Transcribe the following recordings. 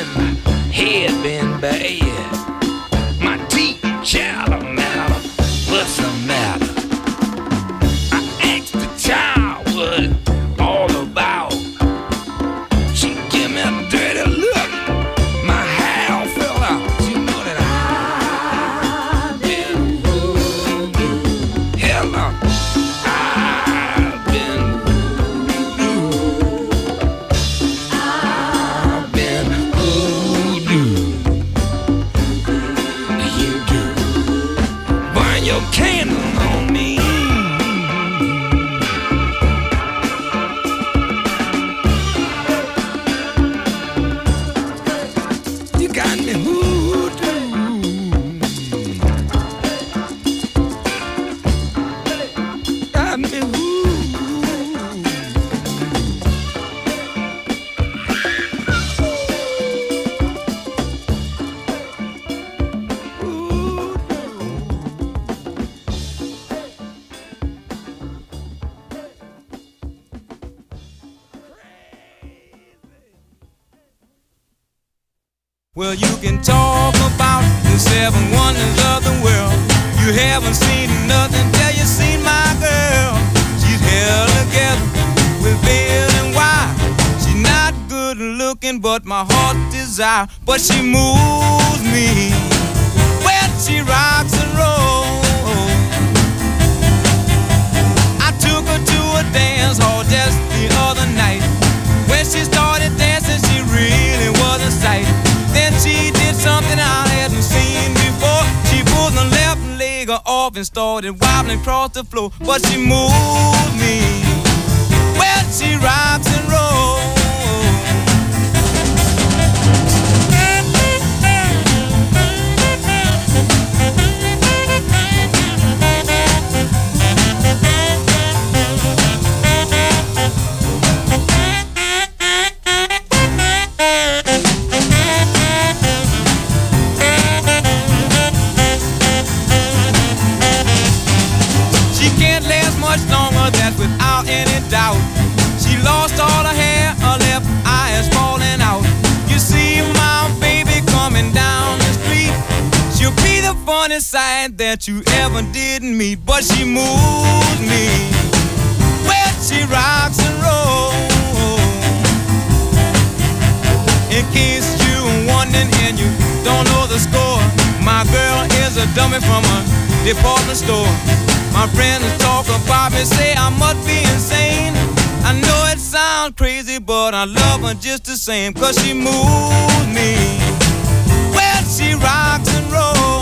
head been bad. My teeth chatter matter. What's the matter? I asked the child what it all about. She give me a dirty look. My hair all fell out. She know that I've been voodoo. Hell no. I've been your candle on me. You got me voodoo. Got me voodoo. Well, you can talk about the 7 wonders of the world. You haven't seen nothing till you seen my girl. She's held together with veil and wire. She's not good looking, but my heart desire. But she moves me when she rocks and rolls. I took her to a dance hall just the other night. When she started dancing, she really was a sight. Then she did something I hadn't seen before. She pulled the left leg off and started wobbling across the floor. But she moved me when she rocks and rolls. Without any doubt, she lost all her hair, her left eye is falling out. You see my baby coming down the street. She'll be the funniest sight that you ever did meet. But she moves me when she rocks and rolls. In case you're wondering and you don't know the score, my girl is a dummy from a department store. My friends talk about me, say I must be insane. I know it sounds crazy, but I love her just the same. 'Cause she moves me when she rocks and rolls.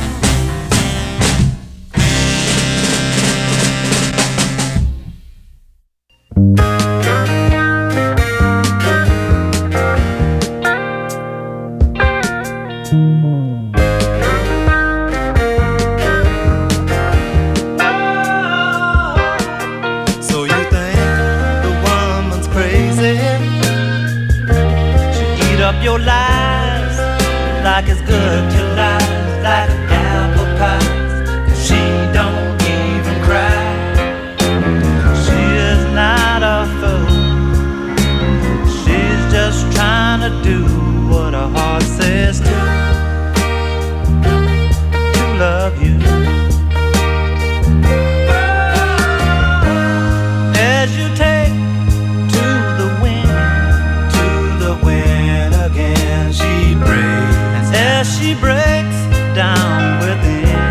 Your lies like it's good to lie, like apple pies. She don't even cry. She is not a fool. She's just trying to do what her heart says to love you. As you take to the wind she breaks, as she breaks down within.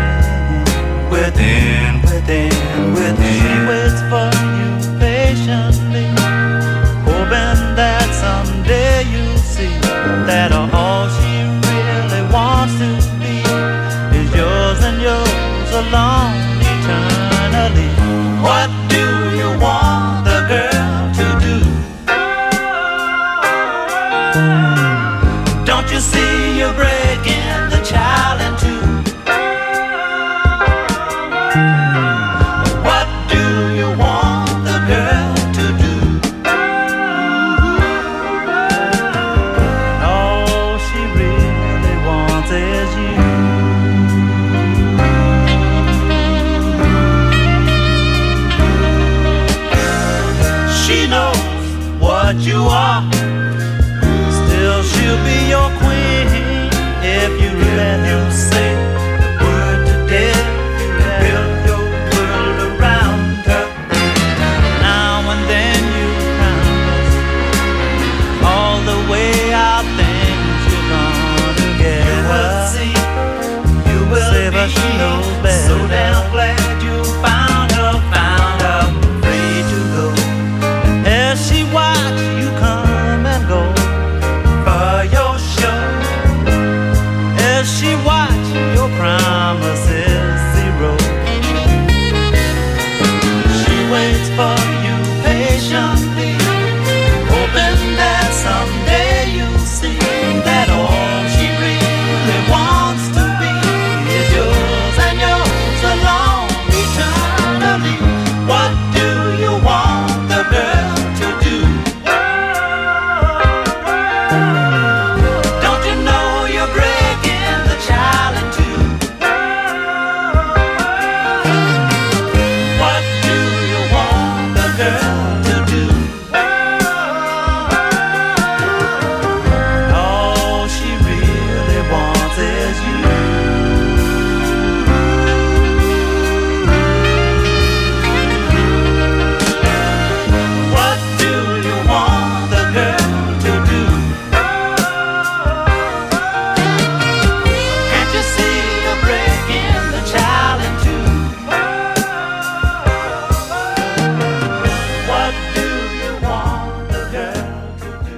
She waits for you patiently, hoping that someday you'll see that all she really wants to be is yours and yours alone eternally. What do you want the girl to do? Don't you see you're breaking the child in two? What do you want the girl to do? All she really wants is you. She knows what you are, still but she knows better. So damn glad you found her free to go. As she watch you come and go for your show, as she watch your promises zero, she waits for you patiently, hoping that someday you'll see that all she really wants to be is yours and yours alone eternally. What do you want the girl to do? Don't you know you're breaking the child in two? What do you want the girl to do? All she really wants is you. What do you want the girl to do? Can't you see you're breaking the child in two? What do you want the girl to do?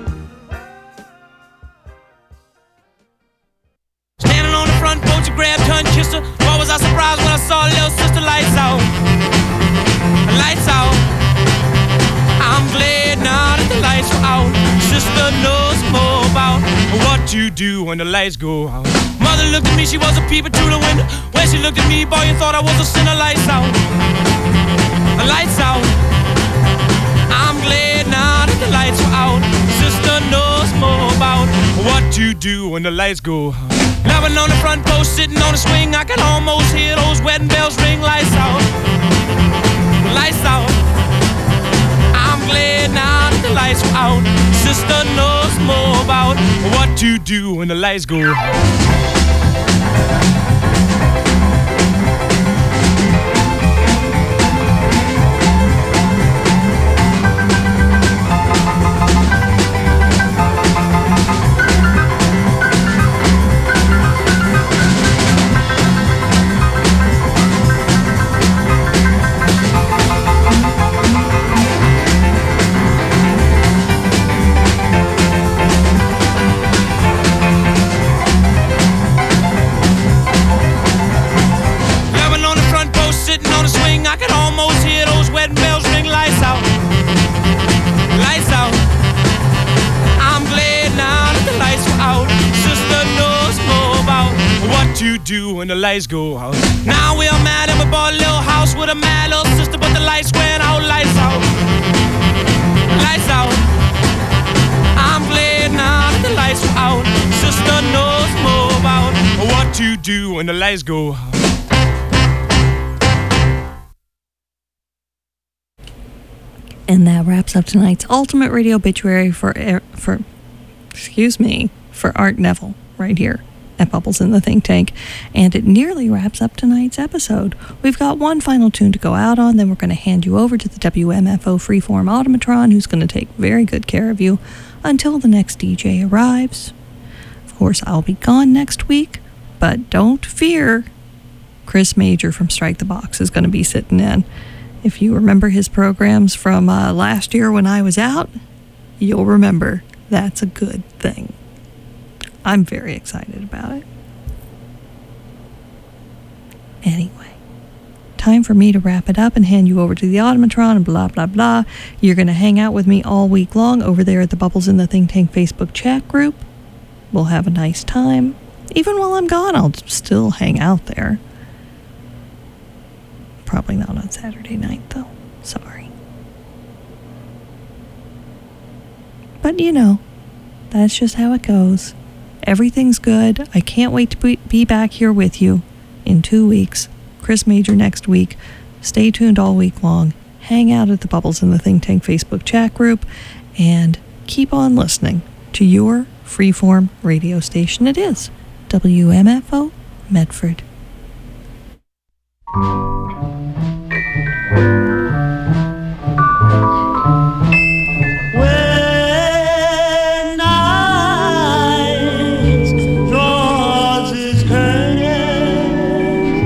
Standing on the front porch, I grabbed her and kissed her. Why was I surprised when I saw little sister? Lights out, lights out. I'm glad now that the lights are out. Sister knows more about what to do when the lights go out. Mother looked at me, she was a peeping through the window. When she looked at me, boy, you thought I was a sinner. Lights out, lights out. I'm glad now that the lights are out. Sister knows more about what to do when the lights go out. Loving on the front porch, sitting on the swing, I can almost hear those wedding bells ring. Lights out, lights out. I'm glad now that the lights are out. Sister knows more about what to do when the lights go out. Loving on the front porch, sitting on the swing, I can almost hear those wedding bells ring. Lights out, lights out. I'm glad now that the lights are out. Sister knows more about what to do when the lights go out. Now we are mad and we bought a little house with a mad little sister, but the lights went out. Lights out, lights out. I'm glad now that the lights are out. Sister knows more about what to do when the lights go out. And that wraps up tonight's Ultimate Radio Obituary for Art Neville right here at Bubbles in the Think Tank. And it nearly wraps up tonight's episode. We've got one final tune to go out on, then we're going to hand you over to the WMFO Freeform Automatron, who's going to take very good care of you until the next DJ arrives. Of course, I'll be gone next week, but don't fear. Chris Major from Strike the Box is going to be sitting in. If you remember his programs from last year when I was out, you'll remember that's a good thing. I'm very excited about it. Anyway, time for me to wrap it up and hand you over to the Automatron and blah, blah, blah. You're going to hang out with me all week long over there at the Bubbles in the Think Tank Facebook chat group. We'll have a nice time. Even while I'm gone, I'll still hang out there. Probably not on Saturday night, though. Sorry. But you know, that's just how it goes. Everything's good. I can't wait to be back here with you in 2 weeks. Chris Major next week. Stay tuned all week long. Hang out at the Bubbles in the Think Tank Facebook chat group. And keep on listening to your freeform radio station. It is WMFO Medford. When night draws its curtain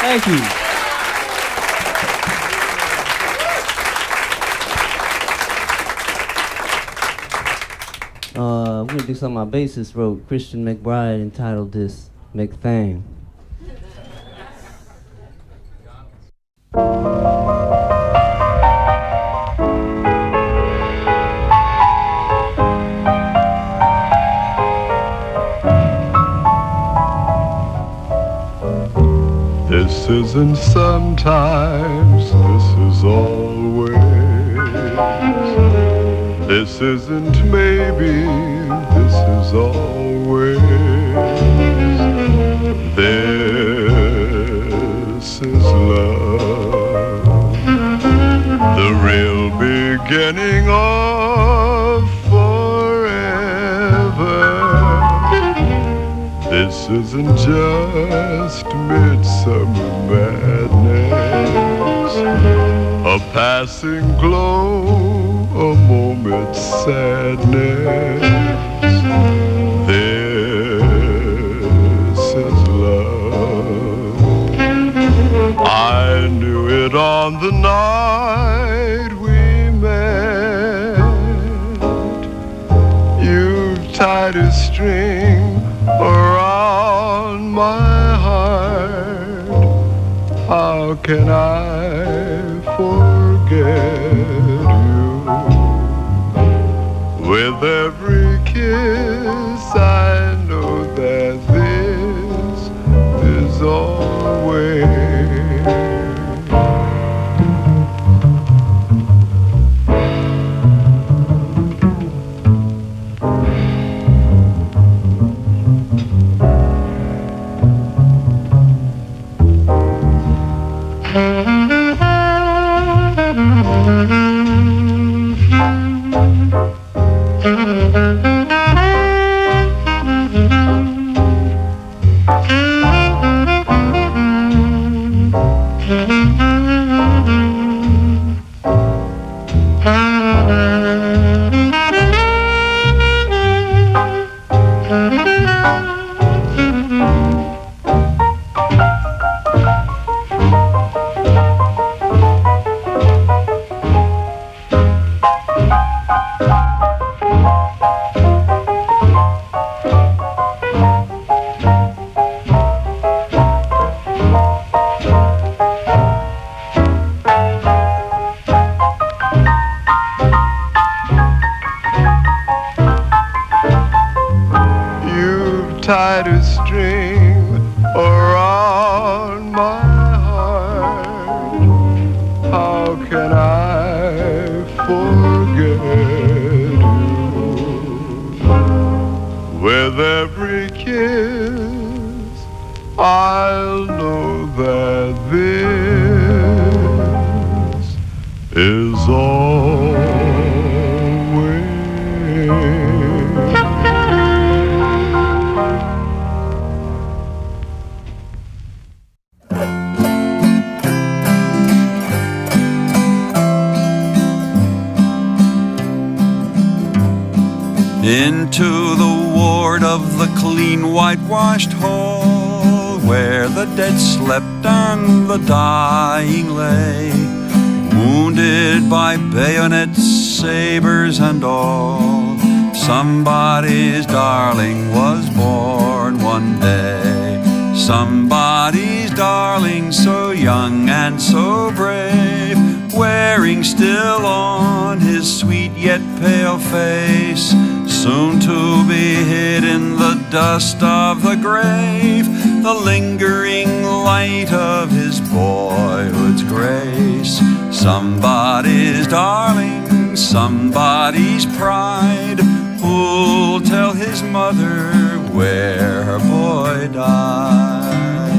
Thank you. I'm going to do something my bassist wrote, Christian McBride, entitled this, McThang. This isn't sometimes, this is always. This isn't maybe, this is always. This is love, the real beginning of forever. This isn't just midsummer madness, a passing glow, a moment's sadness. This is love. I knew it on the night we met. You've tied a string around my heart. How can I forget you? With every kiss I know that this is always. Tied a string around my heart. How can I forget you? With every kiss I'll know that this is always. Into the ward of the clean whitewashed hall, where the dead slept and the dying lay, wounded by bayonets, sabers and all. Somebody's darling was born one day. Somebody's darling so young and so brave, wearing still on his sweet yet pale face, soon to be hid in the dust of the grave, the lingering light of his boyhood's grace. Somebody's darling, somebody's pride, who'll tell his mother where her boy died.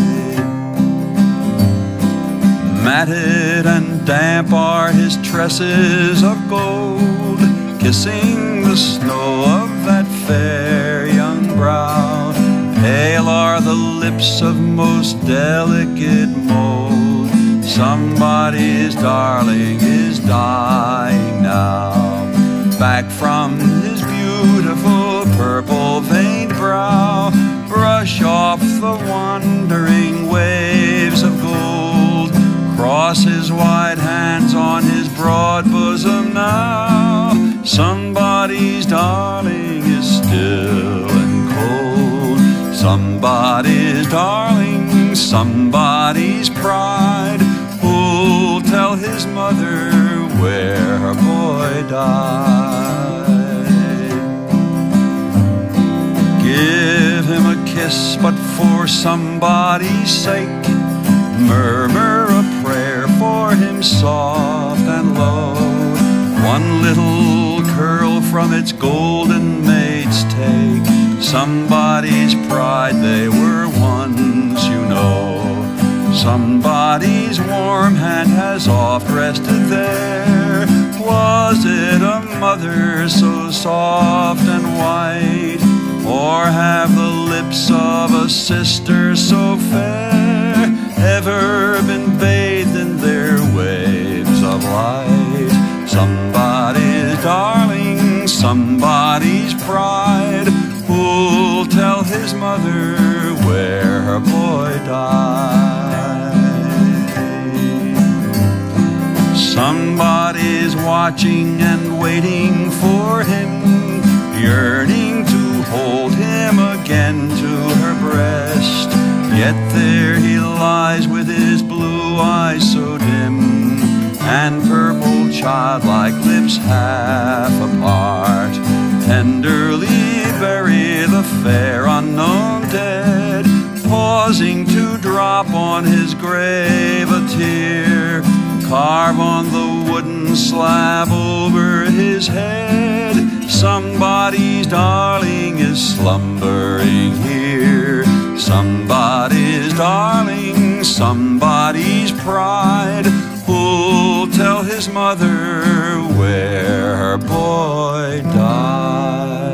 Matted and damp are his tresses of gold, kissing the snow of that fair young brow. Pale are the lips of most delicate mold. Somebody's darling is dying now. Back from his beautiful purple-veined brow, brush off the wandering waves of somebody's pride, who'll tell his mother where her boy died. Give him a kiss, but for somebody's sake, murmur a prayer for him soft and low. One little curl from its golden maid's take, somebody's pride, they were once, you know. Somebody's warm hand has oft rested there. Was it a mother so soft and white, or have the lips of a sister so fair ever been bathed in their waves of light? Somebody's darling, somebody's pride, who'll tell his mother where her boy died. Somebody's watching and waiting for him, yearning to hold him again to her breast. Yet there he lies with his blue eyes so dim, and purple childlike lips half apart, tenderly bury the fair unknown dead, pausing to drop on his grave a tear, carve on the wooden slab over his head. Somebody's darling is slumbering here. Somebody's darling, somebody's pride, who'll tell his mother where her boy died.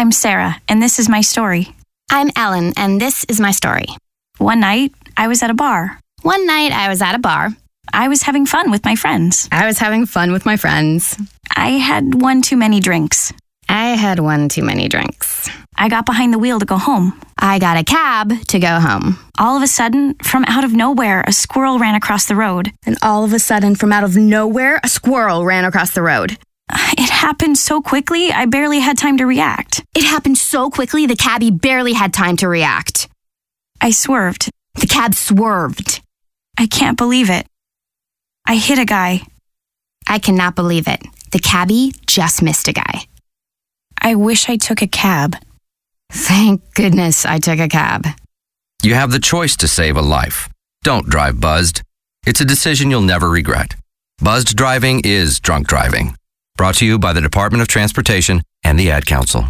I'm Sarah, and this is my story. I'm Ellen, and this is my story. One night, I was at a bar. I was having fun with my friends. I had one too many drinks. I got behind the wheel to go home. I got a cab to go home. All of a sudden, from out of nowhere, a squirrel ran across the road. And all of a sudden, from out of nowhere, a squirrel ran across the road. It happened so quickly, I barely had time to react. It happened so quickly, the cabbie barely had time to react. I swerved. The cab swerved. I can't believe it. I hit a guy. I cannot believe it. The cabbie just missed a guy. I wish I took a cab. Thank goodness I took a cab. You have the choice to save a life. Don't drive buzzed. It's a decision you'll never regret. Buzzed driving is drunk driving. Brought to you by the Department of Transportation and the Ad Council.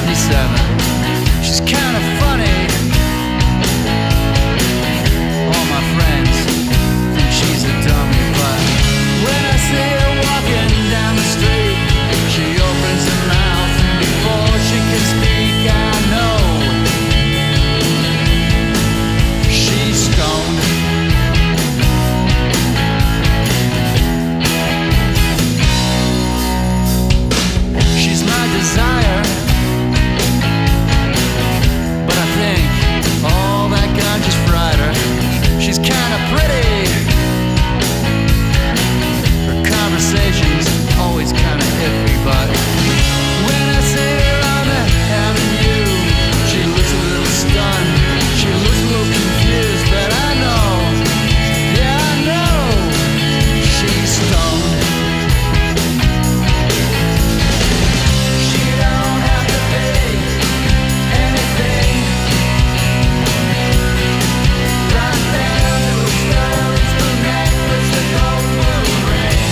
77. She's kind of funny. All my friends think she's a dummy, but when I see her walking down the street, she opens her mouth and before she can speak, I know she's stoned. She's my desire, but I think all that ganja's fried her. She's kinda pretty. Her conversation's always kinda iffy, but when I see her on the avenue, she looks a little stunned. She looks a little confused, but I know, yeah, I know she's stoned. She don't have to be anything. Right down to a stone's the necklace, the gold blue ring.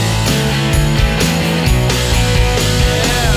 Yeah.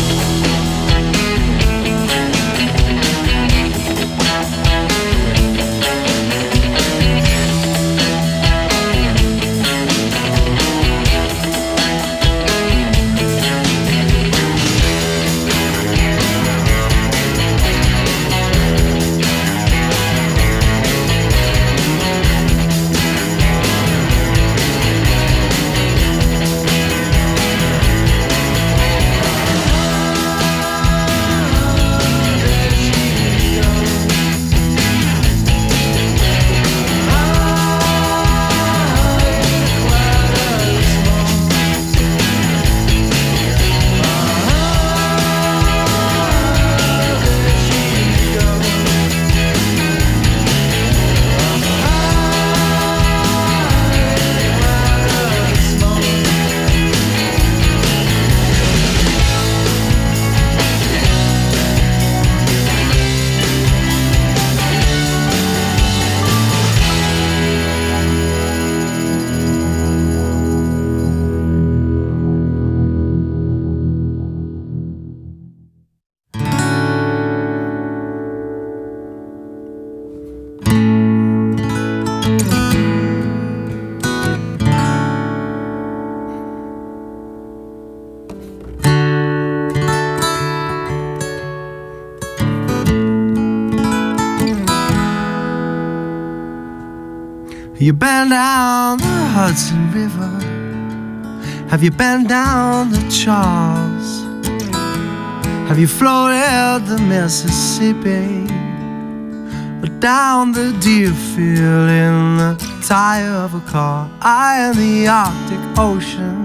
You been down the Hudson River? Have you been down the Charles? Have you floated the Mississippi? Or down the Deerfield in the tire of a car? I in the Arctic Ocean.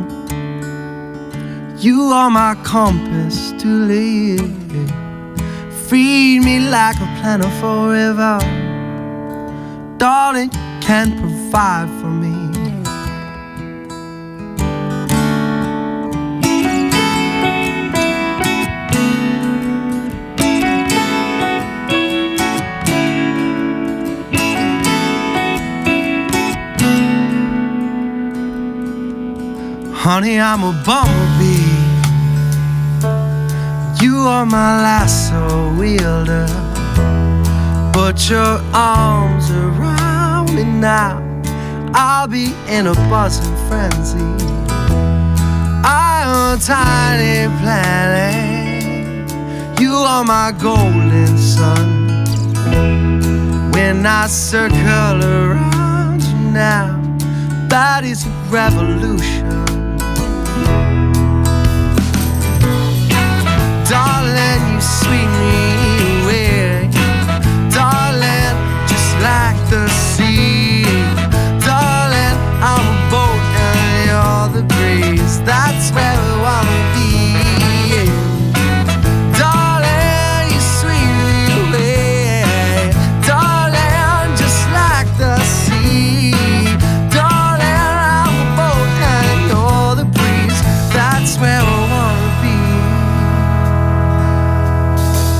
You are my compass to live. Feed me like a plentiful river. Darling, can provide for me. Honey, I'm a bumblebee. You are my lasso wielder. Put your arms around me now. I'll be in a buzzing frenzy. I'm a tiny planet. You are my golden sun. When I circle around you now, that is a revolution. Darling, you sweet me away. Darling, just like the sea. Darling, I'm a boat and you're the breeze. That's where we wanna be. Darling, you sweet me away. Darling, just like the sea. Darling, I'm a boat and you're the breeze. That's where we wanna be.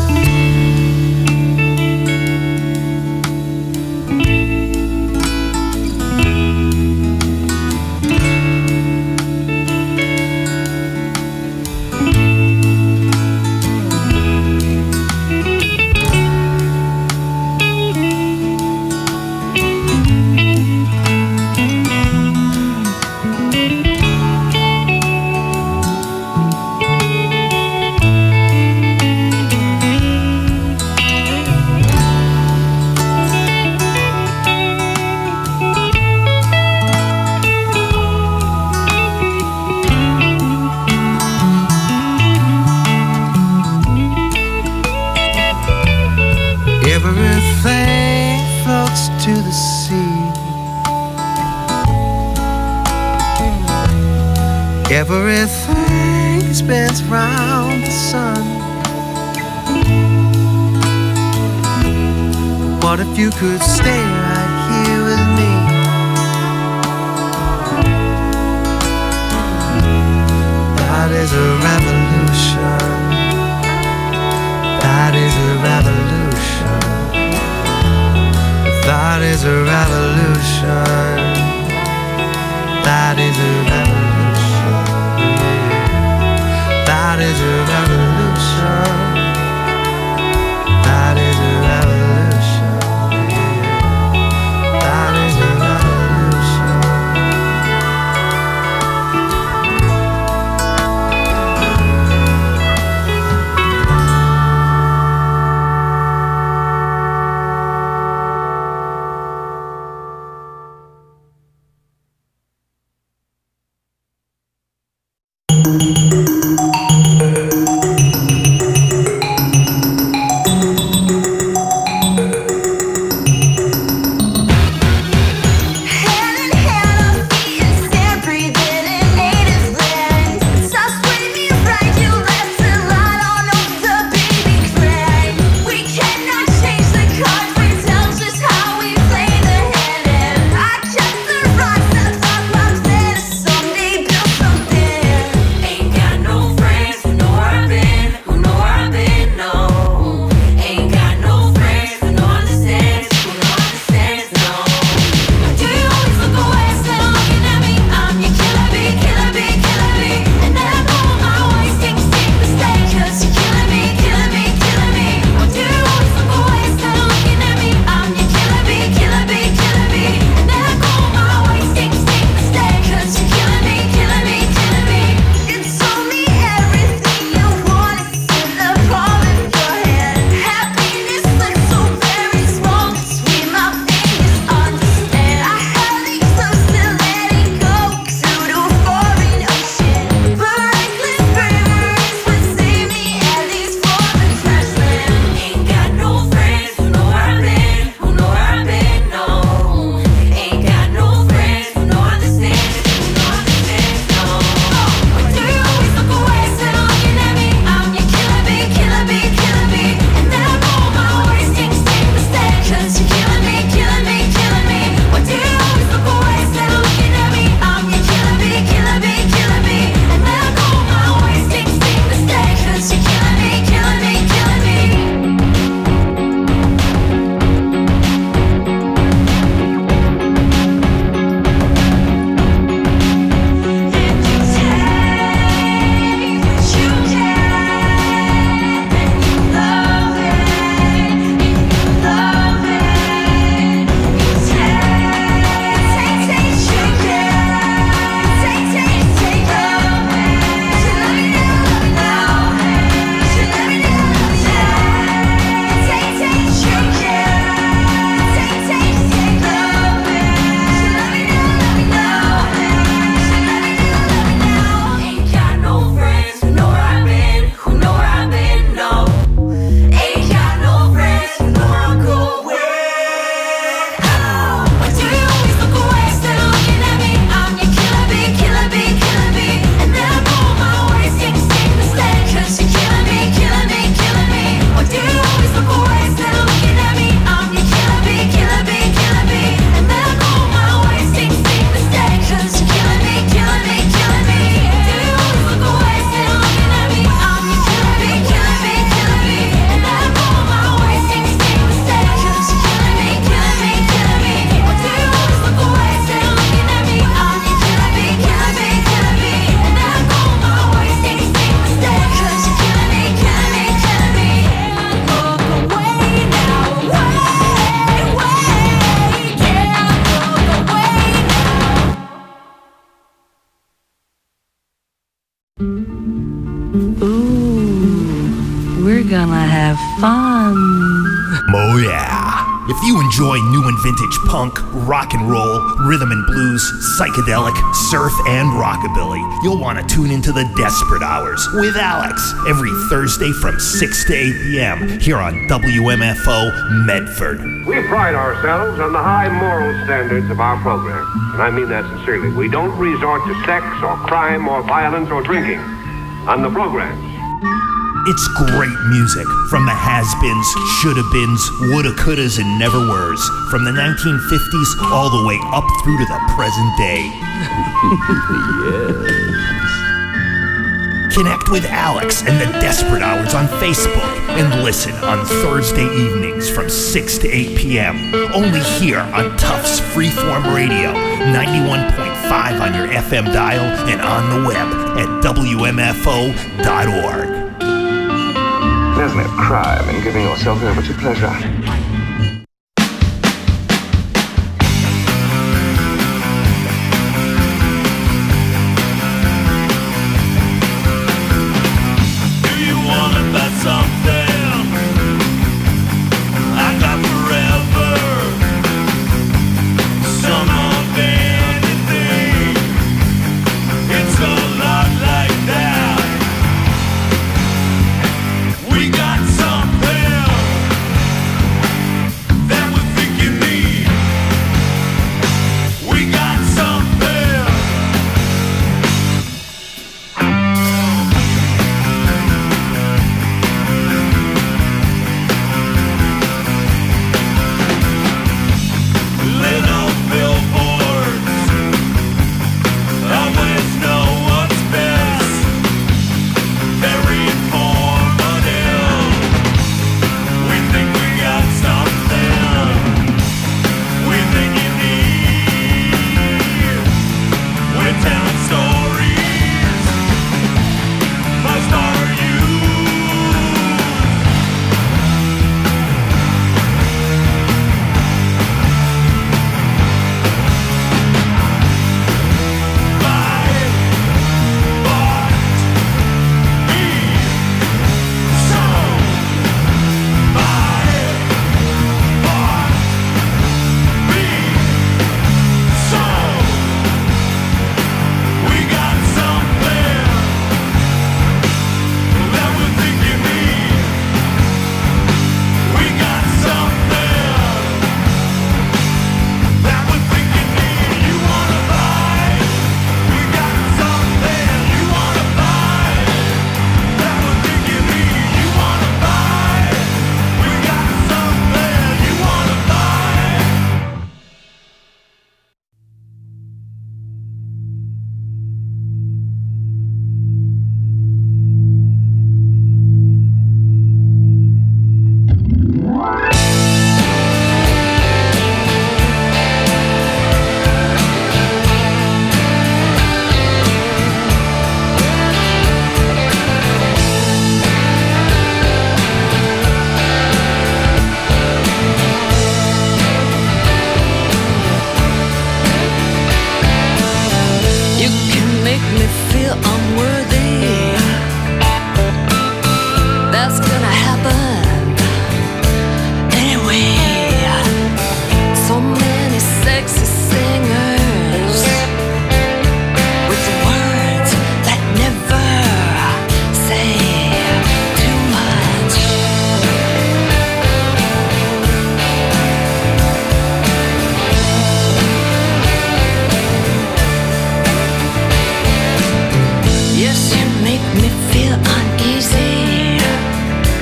Everything spins round the sun. What if you could stay right here with me? That is a revolution. That is a revolution. That is a revolution. That is a revolution. That is a revolution. That is a revolution. That is a revolution. Ooh, we're gonna have fun. Oh yeah. If you enjoy new and vintage punk, rock and roll, rhythm and blues, psychedelic, surf, and rockabilly, you'll want to tune into the Desperate Hours with Alex every Thursday from 6 to 8 p.m. here on WMFO Medford. We pride ourselves on the high moral standards of our program, and I mean that sincerely. We don't resort to sex or crime or violence or drinking on the programs. It's great music from the has-beens, shoulda-beens, woulda, couldas, and never-weres, from the 1950s all the way up through to the present day. Yes. Connect with Alex and the Desperate Hours on Facebook and listen on Thursday evenings from 6 to 8 p.m. Only here on Tufts Freeform Radio, 91.5 on your FM dial and on the web at WMFO.org. There's no crime in giving yourself over to pleasure. Yes, you make me feel uneasy.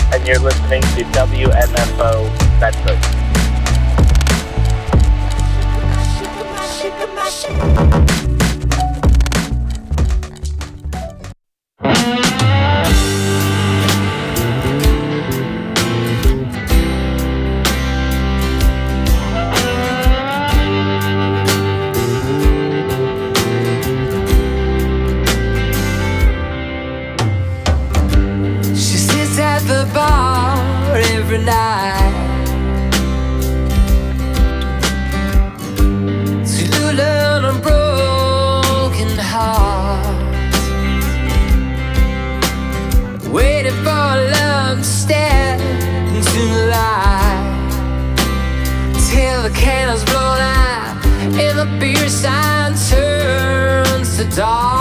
and you're listening to WMFO Bedford. She sits at the bar every night to learn a broken heart, waiting for love to step into the light till the candles blown out and the beer sign turns to dark.